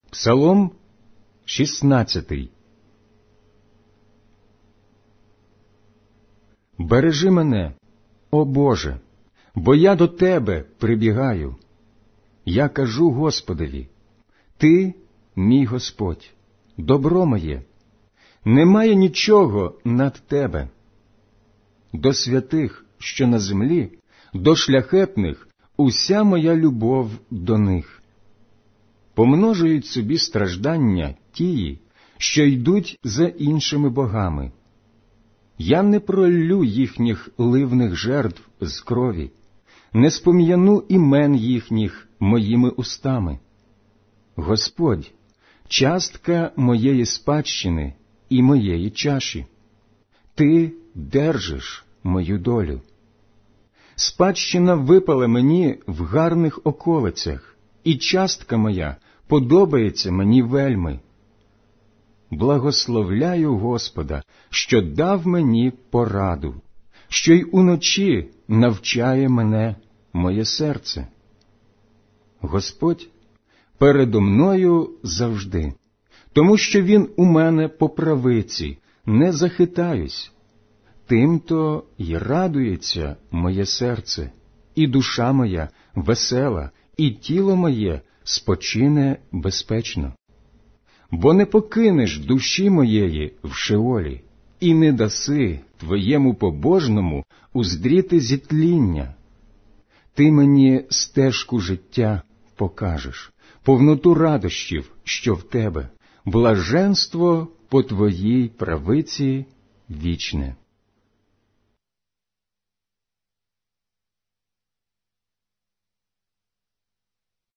Псалом 16. Бережи мене, о Боже, бо я до Тебе прибігаю. Я кажу Господові: Ти, мій Господь, добро моє, немає нічого над Тебе. До святих, що на землі, до шляхетних, уся моя любов до них. Помножують собі страждання тії, що йдуть за іншими богами. Я не проллю їхніх ливних жертв з крові, не спом'яну імен їхніх моїми устами. Господь, частка моєї спадщини і моєї чаші. Ти держиш мою долю. Спадщина випала мені в гарних околицях, і частка моя подобається мені вельми. Благословляю Господа, що дав мені пораду, що й уночі навчає мене моє серце. Господь передо мною завжди, тому що Він у мене по правиці, не захитаюсь. Тим-то й радується моє серце, і душа моя весела, і тіло моє спочине безпечно. Бо не покинеш душі моєї в Шеолі, і не даси твоєму побожному уздріти зітління. Ти мені стежку життя покажеш, повноту радощів, що в тебе, блаженство по твоїй правиці вічне.